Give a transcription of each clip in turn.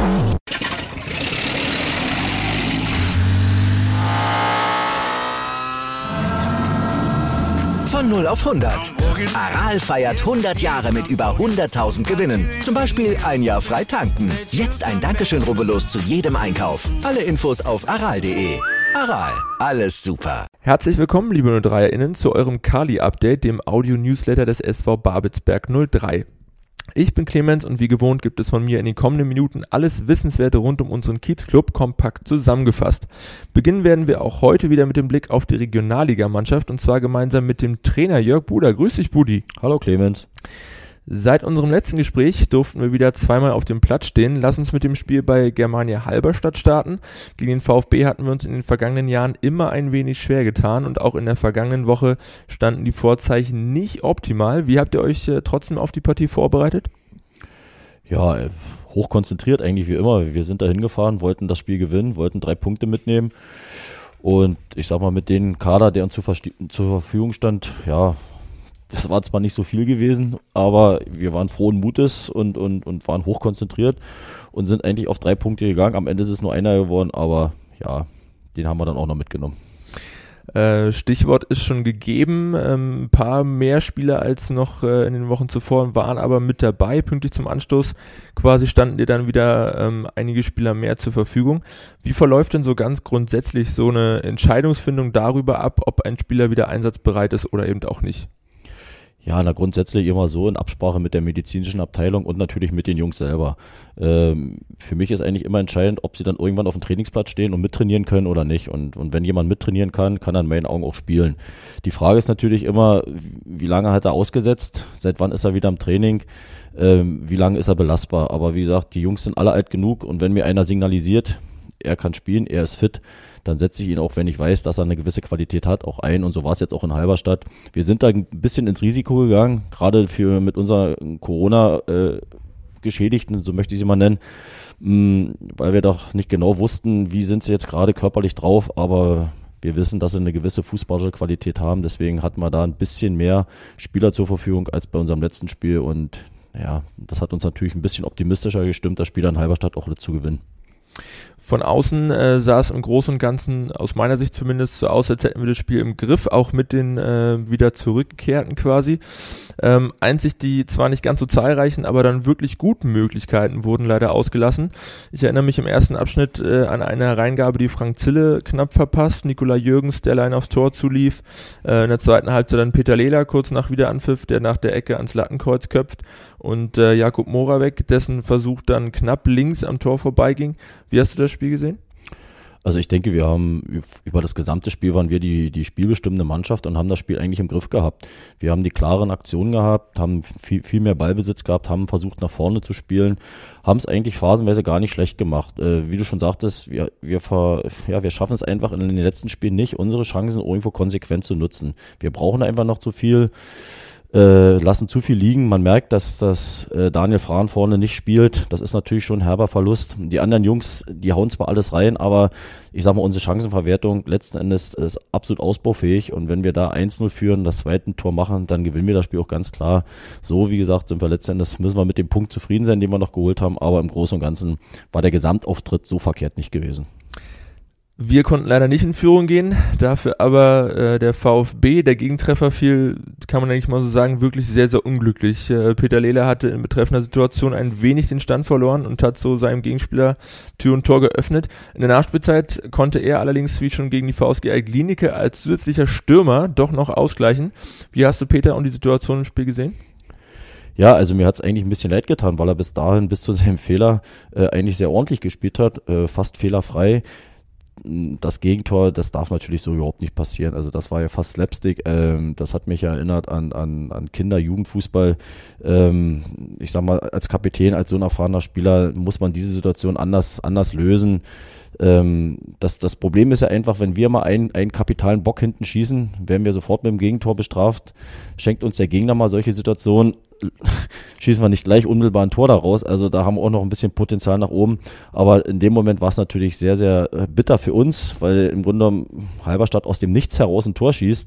Von 0 auf 100. Aral feiert 100 Jahre mit über 100.000 Gewinnen. Zum Beispiel ein Jahr frei tanken. Jetzt ein Dankeschön, rubbellos zu jedem Einkauf. Alle Infos auf aral.de. Aral, alles super. Herzlich willkommen, liebe 03erInnen, zu eurem Kali-Update, dem Audio-Newsletter des SV Babelsberg 03. Ich bin Clemens und wie gewohnt gibt es von mir in den kommenden Minuten alles Wissenswerte rund um unseren Kiezclub kompakt zusammengefasst. Beginnen werden wir auch heute wieder mit dem Blick auf die Regionalligamannschaft und zwar gemeinsam mit dem Trainer Jörg Buder. Grüß dich, Budi. Hallo Clemens. Seit unserem letzten Gespräch durften wir wieder zweimal auf dem Platz stehen. Lass uns mit dem Spiel bei Germania Halberstadt starten. Gegen den VfB hatten wir uns in den vergangenen Jahren immer ein wenig schwer getan und auch in der vergangenen Woche standen die Vorzeichen nicht optimal. Wie habt ihr euch trotzdem auf die Partie vorbereitet? Ja, hochkonzentriert eigentlich wie immer. Wir sind da hingefahren, wollten das Spiel gewinnen, wollten 3 Punkte mitnehmen und ich sag mal mit dem Kader, der uns zur Verfügung stand, ja, das war zwar nicht so viel gewesen, aber wir waren frohen Mutes und waren hochkonzentriert und sind eigentlich auf 3 Punkte gegangen. Am Ende ist es nur einer geworden, aber ja, den haben wir dann auch noch mitgenommen. Stichwort ist schon gegeben, ein paar mehr Spieler als noch in den Wochen zuvor waren aber mit dabei, pünktlich zum Anstoß quasi standen dir dann wieder einige Spieler mehr zur Verfügung. Wie verläuft denn so ganz grundsätzlich so eine Entscheidungsfindung darüber ab, ob ein Spieler wieder einsatzbereit ist oder eben auch nicht? Ja, grundsätzlich immer so in Absprache mit der medizinischen Abteilung und natürlich mit den Jungs selber. Für mich ist eigentlich immer entscheidend, ob sie dann irgendwann auf dem Trainingsplatz stehen und mittrainieren können oder nicht. Und wenn jemand mittrainieren kann er in meinen Augen auch spielen. Die Frage ist natürlich immer, wie lange hat er ausgesetzt? Seit wann ist er wieder im Training? Wie lange ist er belastbar? Aber wie gesagt, die Jungs sind alle alt genug und wenn mir einer signalisiert, er kann spielen, er ist fit, dann setze ich ihn auch, wenn ich weiß, dass er eine gewisse Qualität hat, auch ein. Und so war es jetzt auch in Halberstadt. Wir sind da ein bisschen ins Risiko gegangen, gerade mit unserer Corona-Geschädigten, so möchte ich sie mal nennen, weil wir doch nicht genau wussten, wie sind sie jetzt gerade körperlich drauf, aber wir wissen, dass sie eine gewisse fußballische Qualität haben. Deswegen hatten wir da ein bisschen mehr Spieler zur Verfügung als bei unserem letzten Spiel. Und ja, das hat uns natürlich ein bisschen optimistischer gestimmt, das Spiel in Halberstadt auch zu gewinnen. Von außen sah es im Großen und Ganzen, aus meiner Sicht zumindest, so aus, als hätten wir das Spiel im Griff, auch mit den wieder Zurückgekehrten quasi. Einzig die zwar nicht ganz so zahlreichen, aber dann wirklich guten Möglichkeiten wurden leider ausgelassen. Ich erinnere mich im ersten Abschnitt an eine Hereingabe, die Frank Zille knapp verpasst, Nikolai Jürgens, der allein aufs Tor zulief. In der zweiten Halbzeit dann Peter Lehler kurz nach Wiederanpfiff, der nach der Ecke ans Lattenkreuz köpft und Jakub Moravec, dessen Versuch dann knapp links am Tor vorbeiging. Wie hast du das Spiel gesehen? Also ich denke, wir haben über das gesamte Spiel waren wir die spielbestimmende Mannschaft und haben das Spiel eigentlich im Griff gehabt. Wir haben die klaren Aktionen gehabt, haben viel mehr Ballbesitz gehabt, haben versucht nach vorne zu spielen, haben es eigentlich phasenweise gar nicht schlecht gemacht. Wie du schon sagtest, wir schaffen es einfach in den letzten Spielen nicht, unsere Chancen irgendwo konsequent zu nutzen. Wir brauchen einfach noch zu viel. Lassen zu viel liegen. Man merkt, dass Daniel Frahn vorne nicht spielt. Das ist natürlich schon ein herber Verlust. Die anderen Jungs, die hauen zwar alles rein, aber ich sag mal, unsere Chancenverwertung letzten Endes ist absolut ausbaufähig. Und wenn wir da 1-0 führen, das zweite Tor machen, dann gewinnen wir das Spiel auch ganz klar. So, wie gesagt, sind wir letzten Endes, müssen wir mit dem Punkt zufrieden sein, den wir noch geholt haben. Aber im Großen und Ganzen war der Gesamtauftritt so verkehrt nicht gewesen. Wir konnten leider nicht in Führung gehen, dafür aber der VfB, der Gegentreffer fiel, kann man eigentlich mal so sagen, wirklich sehr, sehr unglücklich. Peter Lehler hatte in betreffender Situation ein wenig den Stand verloren und hat so seinem Gegenspieler Tür und Tor geöffnet. In der Nachspielzeit konnte er allerdings, wie schon gegen die VSG Altklinike, als zusätzlicher Stürmer doch noch ausgleichen. Wie hast du Peter und die Situation im Spiel gesehen? Ja, also mir hat es eigentlich ein bisschen leid getan, weil er bis dahin, bis zu seinem Fehler, eigentlich sehr ordentlich gespielt hat, fast fehlerfrei. Das Gegentor, das darf natürlich so überhaupt nicht passieren. Also das war ja fast Slapstick. Das hat mich erinnert an Kinder-Jugendfußball. Ich sag mal, als Kapitän, als so ein erfahrener Spieler muss man diese Situation anders lösen. Das Problem ist ja einfach, wenn wir mal einen kapitalen Bock hinten schießen, werden wir sofort mit dem Gegentor bestraft. Schenkt uns der Gegner mal solche Situationen, schießen wir nicht gleich unmittelbar ein Tor daraus. Also da haben wir auch noch ein bisschen Potenzial nach oben. Aber in dem Moment war es natürlich sehr, sehr bitter für uns, weil im Grunde genommen Halberstadt aus dem Nichts heraus ein Tor schießt.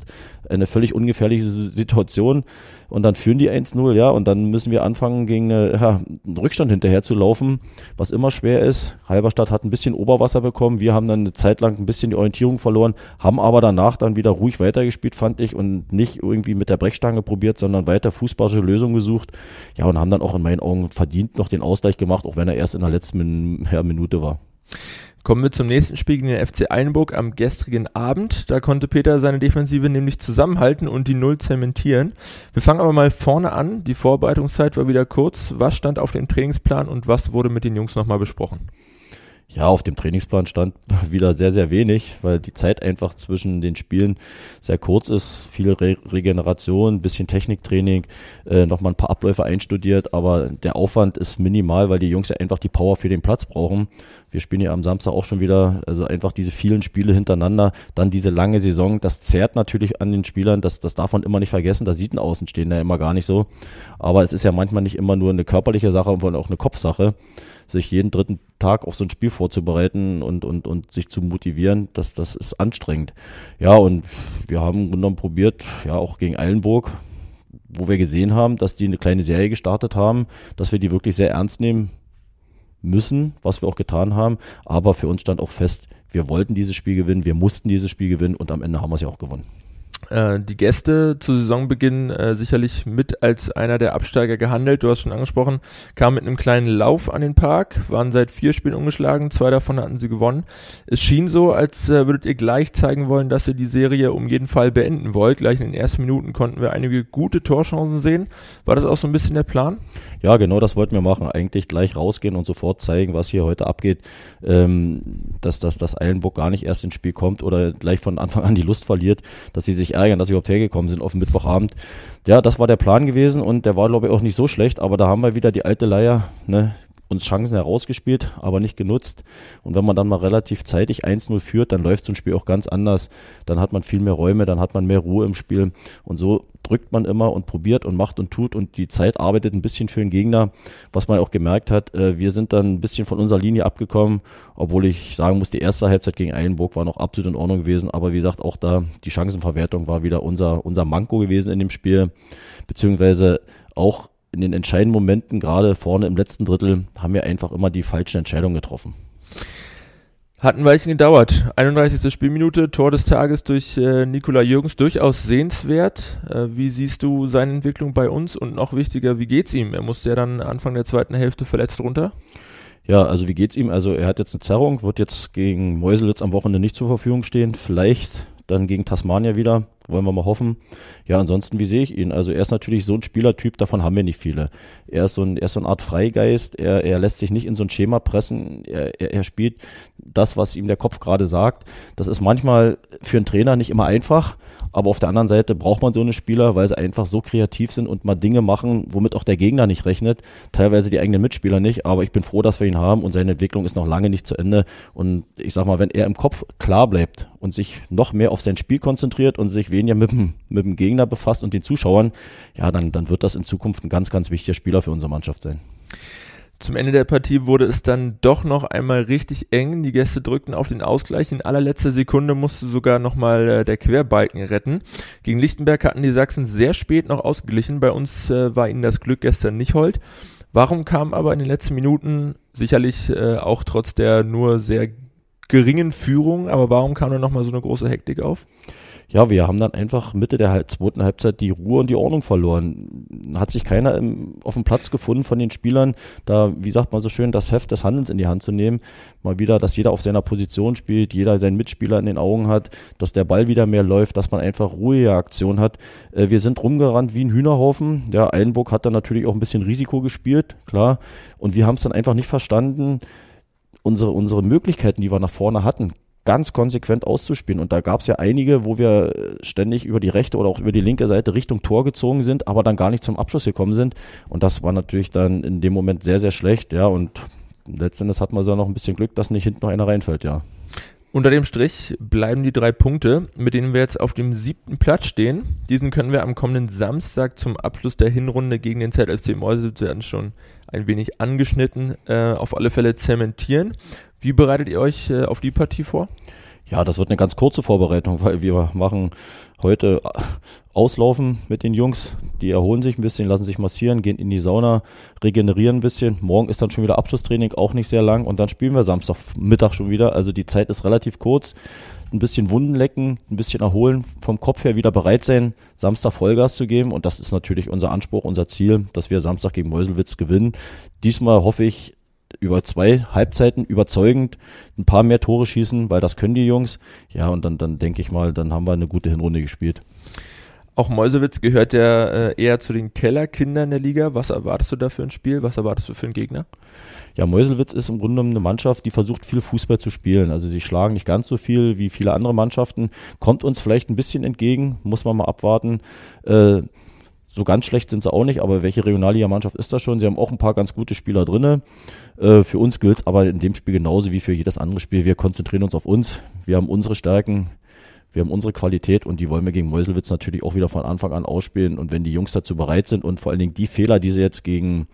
eine völlig ungefährliche Situation und dann führen die 1-0, ja, und dann müssen wir anfangen, gegen einen Rückstand hinterher zu laufen, was immer schwer ist. Halberstadt hat ein bisschen Oberwasser bekommen, wir haben dann eine Zeit lang ein bisschen die Orientierung verloren, haben aber danach dann wieder ruhig weitergespielt, fand ich, und nicht irgendwie mit der Brechstange probiert, sondern weiter fußballische Lösungen gesucht, ja, und haben dann auch in meinen Augen verdient noch den Ausgleich gemacht, auch wenn er erst in der letzten Minute war. Kommen wir zum nächsten Spiel gegen den FC Eilenburg am gestrigen Abend. Da konnte Peter seine Defensive nämlich zusammenhalten und die 0 zementieren. Wir fangen aber mal vorne an. Die Vorbereitungszeit war wieder kurz. Was stand auf dem Trainingsplan und was wurde mit den Jungs nochmal besprochen? Ja, auf dem Trainingsplan stand wieder sehr, sehr wenig, weil die Zeit einfach zwischen den Spielen sehr kurz ist. Viel Regeneration, ein bisschen Techniktraining, nochmal ein paar Abläufe einstudiert, aber der Aufwand ist minimal, weil die Jungs ja einfach die Power für den Platz brauchen. Wir spielen ja am Samstag auch schon wieder, also einfach diese vielen Spiele hintereinander, dann diese lange Saison, das zerrt natürlich an den Spielern, das darf man immer nicht vergessen, da sieht ein Außenstehender immer gar nicht so, aber es ist ja manchmal nicht immer nur eine körperliche Sache, sondern auch eine Kopfsache, sich jeden dritten Tag auf so ein Spiel vorzubereiten und sich zu motivieren, das ist anstrengend. Ja, und wir haben im Grunde genommen probiert, ja auch gegen Eilenburg, wo wir gesehen haben, dass die eine kleine Serie gestartet haben, dass wir die wirklich sehr ernst nehmen müssen, was wir auch getan haben, aber für uns stand auch fest, wir wollten dieses Spiel gewinnen, wir mussten dieses Spiel gewinnen und am Ende haben wir es ja auch gewonnen. Die Gäste zu Saisonbeginn sicherlich mit als einer der Absteiger gehandelt, du hast schon angesprochen, kamen mit einem kleinen Lauf an den Park, waren seit 4 Spielen ungeschlagen, 2 davon hatten sie gewonnen. Es schien so, als würdet ihr gleich zeigen wollen, dass ihr die Serie um jeden Fall beenden wollt. Gleich in den ersten Minuten konnten wir einige gute Torchancen sehen. War das auch so ein bisschen der Plan? Ja, genau das wollten wir machen. Eigentlich gleich rausgehen und sofort zeigen, was hier heute abgeht, dass Eilenburg gar nicht erst ins Spiel kommt oder gleich von Anfang an die Lust verliert, dass sie sich ärgern, dass sie überhaupt hergekommen sind auf den Mittwochabend. Ja, das war der Plan gewesen und der war, glaube ich, auch nicht so schlecht, aber da haben wir wieder die alte Leier, ne, uns Chancen herausgespielt, aber nicht genutzt. Und wenn man dann mal relativ zeitig 1-0 führt, dann läuft so ein Spiel auch ganz anders. Dann hat man viel mehr Räume, dann hat man mehr Ruhe im Spiel. Und so drückt man immer und probiert und macht und tut und die Zeit arbeitet ein bisschen für den Gegner, was man auch gemerkt hat. Wir sind dann ein bisschen von unserer Linie abgekommen, obwohl ich sagen muss, die erste Halbzeit gegen Eilenburg war noch absolut in Ordnung gewesen. Aber wie gesagt, auch da die Chancenverwertung war wieder unser Manko gewesen in dem Spiel, beziehungsweise auch in den entscheidenden Momenten, gerade vorne im letzten Drittel, haben wir einfach immer die falschen Entscheidungen getroffen. Hat ein Weilchen gedauert. 31. Spielminute, Tor des Tages durch Nikola Jürgens, durchaus sehenswert. Wie siehst du seine Entwicklung bei uns und noch wichtiger, wie geht's ihm? Er musste ja dann Anfang der zweiten Hälfte verletzt runter. Ja, also wie geht's ihm? Also er hat jetzt eine Zerrung, wird jetzt gegen Meuselwitz am Wochenende nicht zur Verfügung stehen. Vielleicht dann gegen Tasmania wieder, wollen wir mal hoffen. Ja, ansonsten, wie sehe ich ihn? Also er ist natürlich so ein Spielertyp, davon haben wir nicht viele. Er ist so eine Art Freigeist, er lässt sich nicht in so ein Schema pressen, er spielt das, was ihm der Kopf gerade sagt. Das ist manchmal für einen Trainer nicht immer einfach, aber auf der anderen Seite braucht man so eine Spieler, weil sie einfach so kreativ sind und mal Dinge machen, womit auch der Gegner nicht rechnet, teilweise die eigenen Mitspieler nicht, aber ich bin froh, dass wir ihn haben und seine Entwicklung ist noch lange nicht zu Ende und ich sag mal, wenn er im Kopf klar bleibt und sich noch mehr auf sein Spiel konzentriert und sich weniger mit dem Gegner befasst und den Zuschauern, ja, dann wird das in Zukunft ein ganz, ganz wichtiger Spieler für unsere Mannschaft sein. Zum Ende der Partie wurde es dann doch noch einmal richtig eng. Die Gäste drückten auf den Ausgleich. In allerletzter Sekunde musste sogar nochmal der Querbalken retten. Gegen Lichtenberg hatten die Sachsen sehr spät noch ausgeglichen. Bei uns war ihnen das Glück gestern nicht hold. Warum kam aber in den letzten Minuten, sicherlich auch trotz der nur sehr geringen Führung, aber warum kam dann nochmal so eine große Hektik auf? Ja, wir haben dann einfach Mitte der zweiten Halbzeit die Ruhe und die Ordnung verloren. Hat sich keiner auf dem Platz gefunden von den Spielern, da, wie sagt man so schön, das Heft des Handelns in die Hand zu nehmen. Mal wieder, dass jeder auf seiner Position spielt, jeder seinen Mitspieler in den Augen hat, dass der Ball wieder mehr läuft, dass man einfach ruhige Aktion hat. Wir sind rumgerannt wie ein Hühnerhaufen. Ja, Eilenburg hat dann natürlich auch ein bisschen Risiko gespielt, klar. Und wir haben es dann einfach nicht verstanden, unsere Möglichkeiten, die wir nach vorne hatten, ganz konsequent auszuspielen. Und da gab es ja einige, wo wir ständig über die rechte oder auch über die linke Seite Richtung Tor gezogen sind, aber dann gar nicht zum Abschluss gekommen sind. Und das war natürlich dann in dem Moment sehr, sehr schlecht. Ja, und letztendlich hatten wir so noch ein bisschen Glück, dass nicht hinten noch einer reinfällt, ja. Unter dem Strich bleiben die 3 Punkte, mit denen wir jetzt auf dem 7. Platz stehen. Diesen können wir am kommenden Samstag zum Abschluss der Hinrunde gegen den ZFC Meuselwitz, werden schon ein wenig angeschnitten, auf alle Fälle zementieren. Wie bereitet ihr euch auf die Partie vor? Ja, das wird eine ganz kurze Vorbereitung, weil wir machen heute Auslaufen mit den Jungs. Die erholen sich ein bisschen, lassen sich massieren, gehen in die Sauna, regenerieren ein bisschen. Morgen ist dann schon wieder Abschlusstraining, auch nicht sehr lang. Und dann spielen wir Samstagmittag schon wieder. Also die Zeit ist relativ kurz. Ein bisschen Wunden lecken, ein bisschen erholen, vom Kopf her wieder bereit sein, Samstag Vollgas zu geben. Und das ist natürlich unser Anspruch, unser Ziel, dass wir Samstag gegen Meuselwitz gewinnen. Diesmal hoffe ich, über 2 Halbzeiten überzeugend ein paar mehr Tore schießen, weil das können die Jungs. Ja, und dann denke ich mal, dann haben wir eine gute Hinrunde gespielt. Auch Meuselwitz gehört ja eher zu den Kellerkindern der Liga. Was erwartest du da für ein Spiel? Was erwartest du für einen Gegner? Ja, Meuselwitz ist im Grunde genommen eine Mannschaft, die versucht viel Fußball zu spielen. Also sie schlagen nicht ganz so viel wie viele andere Mannschaften. Kommt uns vielleicht ein bisschen entgegen, muss man mal abwarten. So ganz schlecht sind sie auch nicht, aber welche Regionalliga-Mannschaft ist das schon? Sie haben auch ein paar ganz gute Spieler drinne. Für uns gilt es aber in dem Spiel genauso wie für jedes andere Spiel. Wir konzentrieren uns auf uns. Wir haben unsere Stärken, wir haben unsere Qualität und die wollen wir gegen Meuselwitz natürlich auch wieder von Anfang an ausspielen. Und wenn die Jungs dazu bereit sind und vor allen Dingen die Fehler, die sie jetzt gegen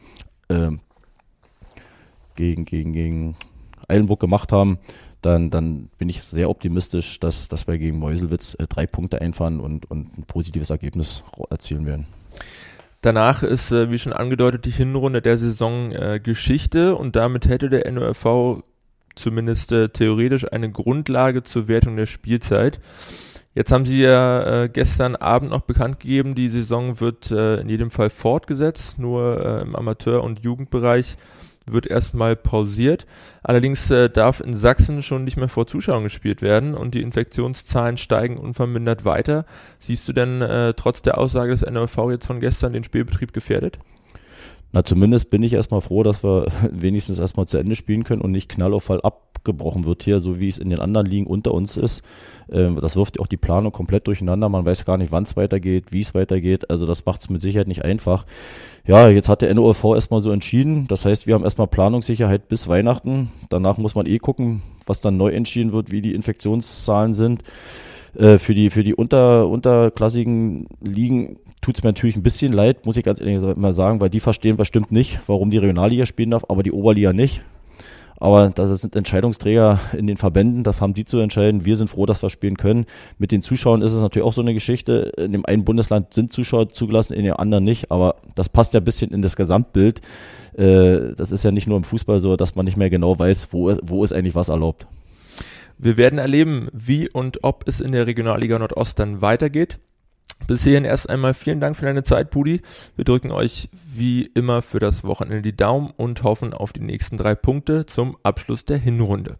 Eilenburg gemacht haben, dann bin ich sehr optimistisch, dass wir gegen Meuselwitz 3 Punkte einfahren und ein positives Ergebnis erzielen werden. Danach ist, wie schon angedeutet, die Hinrunde der Saison Geschichte und damit hätte der NOFV zumindest theoretisch eine Grundlage zur Wertung der Spielzeit. Jetzt haben sie ja gestern Abend noch bekannt gegeben, die Saison wird in jedem Fall fortgesetzt, nur im Amateur- und Jugendbereich wird erstmal pausiert. Allerdings darf in Sachsen schon nicht mehr vor Zuschauern gespielt werden und die Infektionszahlen steigen unvermindert weiter. Siehst du denn trotz der Aussage des NOFV jetzt von gestern den Spielbetrieb gefährdet? Na, zumindest bin ich erstmal froh, dass wir wenigstens erstmal zu Ende spielen können und nicht Knall auf Fall abgebrochen wird hier, so wie es in den anderen Ligen unter uns ist. Das wirft auch die Planung komplett durcheinander. Man weiß gar nicht, wann es weitergeht, wie es weitergeht. Also das macht es mit Sicherheit nicht einfach. Ja, jetzt hat der NOFV erstmal so entschieden. Das heißt, wir haben erstmal Planungssicherheit bis Weihnachten. Danach muss man gucken, was dann neu entschieden wird, wie die Infektionszahlen sind. Für die unterklassigen Ligen tut es mir natürlich ein bisschen leid, muss ich ganz ehrlich mal sagen, weil die verstehen bestimmt nicht, warum die Regionalliga spielen darf, aber die Oberliga nicht. Aber das sind Entscheidungsträger in den Verbänden, das haben die zu entscheiden. Wir sind froh, dass wir spielen können. Mit den Zuschauern ist es natürlich auch so eine Geschichte. In dem einen Bundesland sind Zuschauer zugelassen, in dem anderen nicht. Aber das passt ja ein bisschen in das Gesamtbild. Das ist ja nicht nur im Fußball so, dass man nicht mehr genau weiß, wo ist eigentlich was erlaubt. Wir werden erleben, wie und ob es in der Regionalliga Nordost dann weitergeht. Bis hierhin erst einmal vielen Dank für deine Zeit, Pudi. Wir drücken euch wie immer für das Wochenende die Daumen und hoffen auf die nächsten 3 Punkte zum Abschluss der Hinrunde.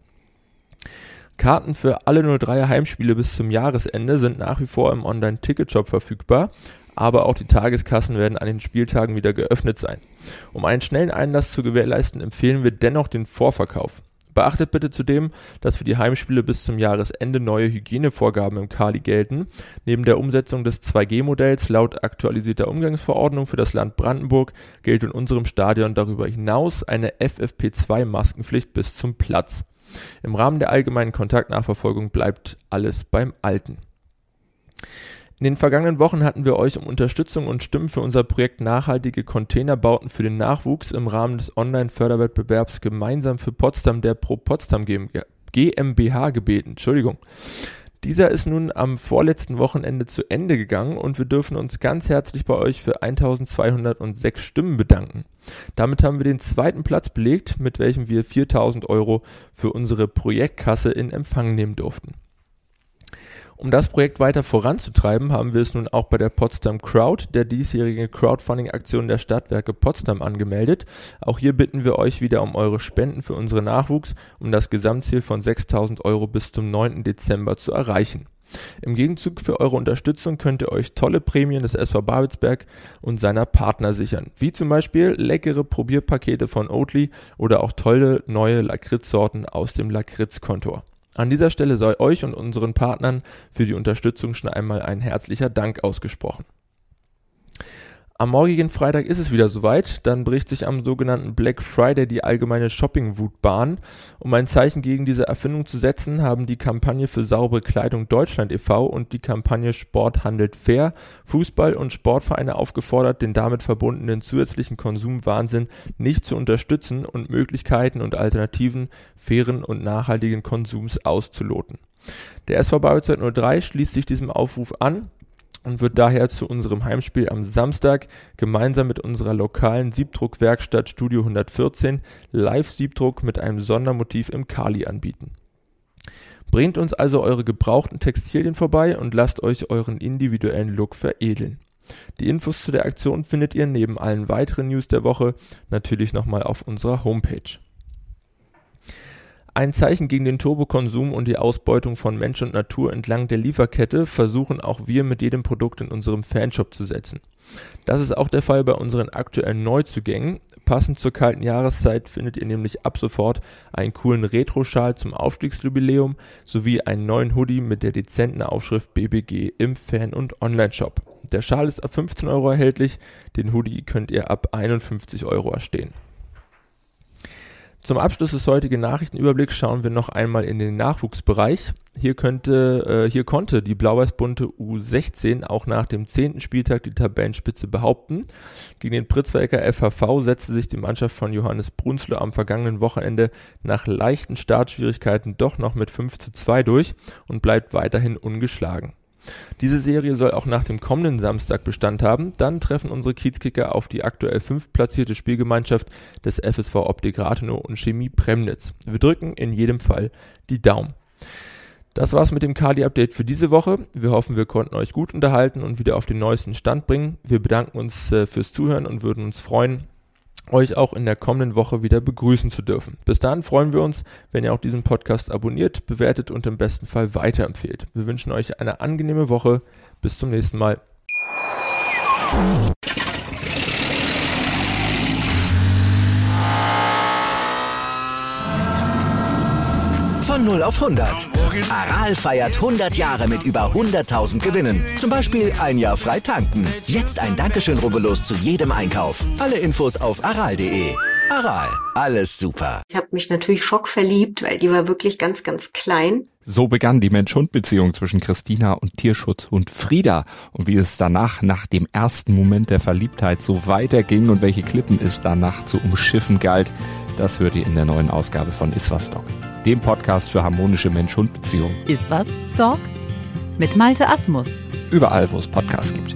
Karten für alle 03er Heimspiele bis zum Jahresende sind nach wie vor im Online-Ticket-Shop verfügbar, aber auch die Tageskassen werden an den Spieltagen wieder geöffnet sein. Um einen schnellen Einlass zu gewährleisten, empfehlen wir dennoch den Vorverkauf. Beachtet bitte zudem, dass für die Heimspiele bis zum Jahresende neue Hygienevorgaben im Kali gelten. Neben der Umsetzung des 2G-Modells laut aktualisierter Umgangsverordnung für das Land Brandenburg gilt in unserem Stadion darüber hinaus eine FFP2-Maskenpflicht bis zum Platz. Im Rahmen der allgemeinen Kontaktnachverfolgung bleibt alles beim Alten. In den vergangenen Wochen hatten wir euch um Unterstützung und Stimmen für unser Projekt Nachhaltige Containerbauten für den Nachwuchs im Rahmen des Online-Förderwettbewerbs Gemeinsam für Potsdam der Pro Potsdam GmbH gebeten. Dieser ist nun am vorletzten Wochenende zu Ende gegangen und wir dürfen uns ganz herzlich bei euch für 1206 Stimmen bedanken. Damit haben wir den 2. Platz belegt, mit welchem wir 4.000 € für unsere Projektkasse in Empfang nehmen durften. Um das Projekt weiter voranzutreiben, haben wir es nun auch bei der Potsdam Crowd, der diesjährigen Crowdfunding-Aktion der Stadtwerke Potsdam, angemeldet. Auch hier bitten wir euch wieder um eure Spenden für unseren Nachwuchs, um das Gesamtziel von 6.000 € bis zum 9. Dezember zu erreichen. Im Gegenzug für eure Unterstützung könnt ihr euch tolle Prämien des SV Babelsberg und seiner Partner sichern, wie zum Beispiel leckere Probierpakete von Oatly oder auch tolle neue Lakritzsorten aus dem Lakritzkontor. An dieser Stelle sei euch und unseren Partnern für die Unterstützung schon einmal ein herzlicher Dank ausgesprochen. Am morgigen Freitag ist es wieder soweit, dann bricht sich am sogenannten Black Friday die allgemeine Shopping-Wut Bahn. Um ein Zeichen gegen diese Erfindung zu setzen, haben die Kampagne für saubere Kleidung Deutschland e.V. und die Kampagne Sport handelt fair Fußball- und Sportvereine aufgefordert, den damit verbundenen zusätzlichen Konsumwahnsinn nicht zu unterstützen und Möglichkeiten und Alternativen fairen und nachhaltigen Konsums auszuloten. Der SV Bayreuth 03 schließt sich diesem Aufruf an und wird daher zu unserem Heimspiel am Samstag gemeinsam mit unserer lokalen Siebdruckwerkstatt Studio 114 Live-Siebdruck mit einem Sondermotiv im Kali anbieten. Bringt uns also eure gebrauchten Textilien vorbei und lasst euch euren individuellen Look veredeln. Die Infos zu der Aktion findet ihr neben allen weiteren News der Woche natürlich nochmal auf unserer Homepage. Ein Zeichen gegen den Turbokonsum und die Ausbeutung von Mensch und Natur entlang der Lieferkette versuchen auch wir mit jedem Produkt in unserem Fanshop zu setzen. Das ist auch der Fall bei unseren aktuellen Neuzugängen. Passend zur kalten Jahreszeit findet ihr nämlich ab sofort einen coolen Retro-Schal zum Aufstiegsjubiläum sowie einen neuen Hoodie mit der dezenten Aufschrift BBG im Fan- und Online-Shop. Der Schal ist ab 15 Euro erhältlich, den Hoodie könnt ihr ab 51 Euro erstehen. Zum Abschluss des heutigen Nachrichtenüberblicks schauen wir noch einmal in den Nachwuchsbereich. Hier konnte die blau-weiß-bunte U16 auch nach dem 10. Spieltag die Tabellenspitze behaupten. Gegen den Pritzwalker FHV setzte sich die Mannschaft von Johannes Brunzle am vergangenen Wochenende nach leichten Startschwierigkeiten doch noch mit 5:2 durch und bleibt weiterhin ungeschlagen. Diese Serie soll auch nach dem kommenden Samstag Bestand haben. Dann treffen unsere Kiezkicker auf die aktuell 5. platzierte Spielgemeinschaft des FSV Optik Rathenow und Chemie Premnitz. Wir drücken in jedem Fall die Daumen. Das war's mit dem Kali-Update für diese Woche. Wir hoffen, wir konnten euch gut unterhalten und wieder auf den neuesten Stand bringen. Wir bedanken uns fürs Zuhören und würden uns freuen, euch auch in der kommenden Woche wieder begrüßen zu dürfen. Bis dahin freuen wir uns, wenn ihr auch diesen Podcast abonniert, bewertet und im besten Fall weiterempfehlt. Wir wünschen euch eine angenehme Woche. Bis zum nächsten Mal. Von 0 auf 100. Aral feiert 100 Jahre mit über 100.000 Gewinnen. Zum Beispiel ein Jahr frei tanken. Jetzt ein Dankeschön, rubbellos zu jedem Einkauf. Alle Infos auf aral.de. Aral, alles super. Ich habe mich natürlich schockverliebt, weil die war wirklich ganz, ganz klein. So begann die Mensch-Hund-Beziehung zwischen Christina und Tierschutzhund Frieda. Und wie es danach, nach dem ersten Moment der Verliebtheit, so weiterging und welche Klippen es danach zu umschiffen galt, das hört ihr in der neuen Ausgabe von Iswas Dog, dem Podcast für harmonische Mensch-Hund-Beziehungen. Iswas Dog mit Malte Asmus. Überall, wo es Podcasts gibt.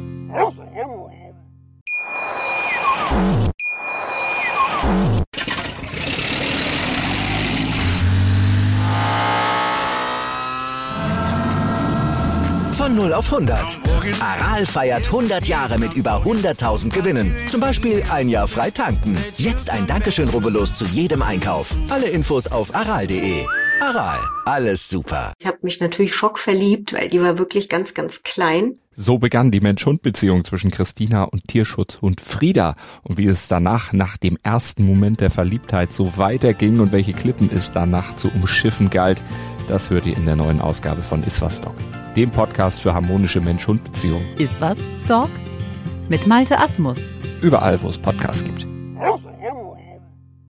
Von 0 auf 100. Aral feiert 100 Jahre mit über 100.000 Gewinnen. Zum Beispiel ein Jahr frei tanken. Jetzt ein Dankeschön, rubbellos zu jedem Einkauf. Alle Infos auf aral.de. Aral, alles super. Ich habe mich natürlich schockverliebt, weil die war wirklich ganz, ganz klein. So begann die Mensch-Hund-Beziehung zwischen Christina und Tierschutzhund Frieda. Und wie es danach, nach dem ersten Moment der Verliebtheit, so weiterging und welche Klippen es danach zu umschiffen galt, das hört ihr in der neuen Ausgabe von Iswas Dog, dem Podcast für harmonische Mensch-Hund-Beziehungen. Iswas Dog mit Malte Asmus. Überall, wo es Podcasts gibt.